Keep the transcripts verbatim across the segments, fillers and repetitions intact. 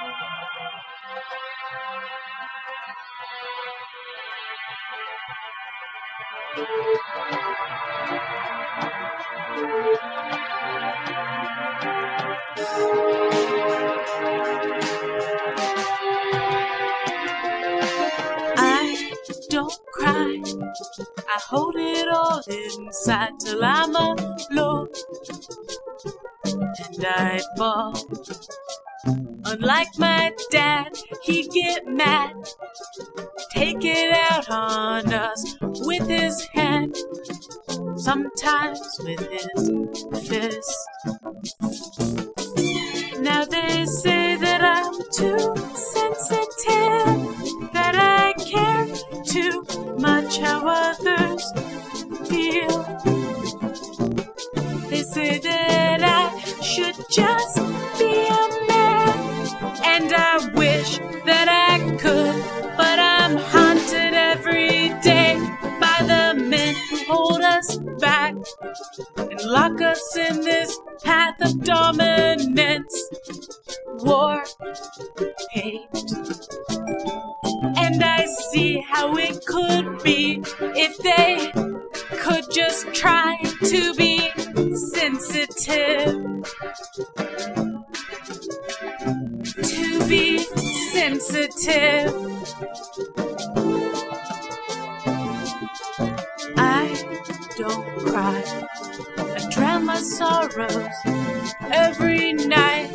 I don't cry, I hold it all inside till I'm alone, and I fall. Unlike my dad, he'd get mad, take it out on us with his hand, sometimes with his fist. Now they say that I'm too sensitive, that I care too much how others feel. They say that I should just be a man, and I wish that I could, but I'm haunted every day by the men who hold us back and lock us in this path of dominance, war, hate. And I see how it could be if they could just try to be sensitive. To be sensitive. I don't cry, I drown my sorrows every night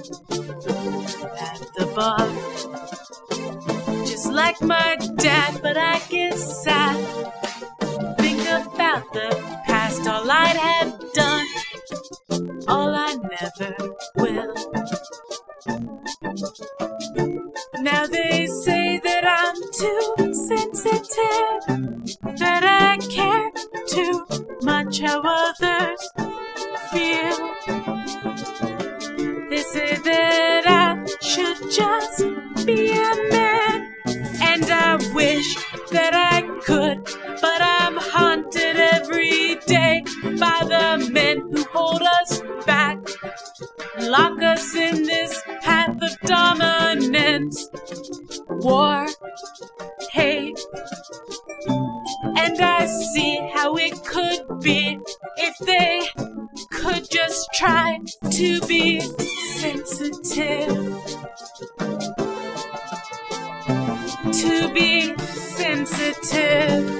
at the bar, just like my dad, but I get sad. Think about the past, all I'd have done, all I never will. Now they say that I'm too sensitive, that I care too much how others feel. They say that I should just be a man, and I wish that I could, but I'm haunted every day by the men who hold us back, lock us in this path of dominance, war, hate. And I see how it could be if they could just try to be sensitive. To be sensitive.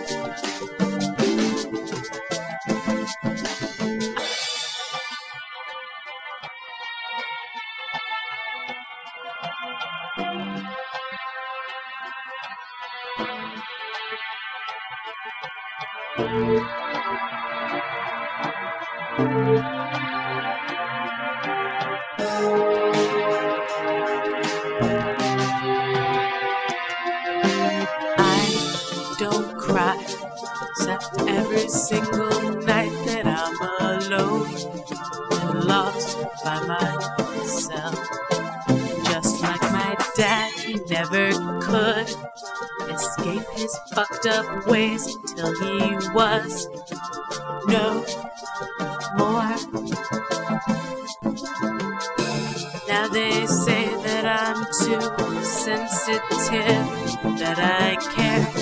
I don't cry, except every single night that I'm alone and lost by myself. Just like my dad, he never could escape his fucked up ways until he was no more. Now they say that I'm too sensitive, that I care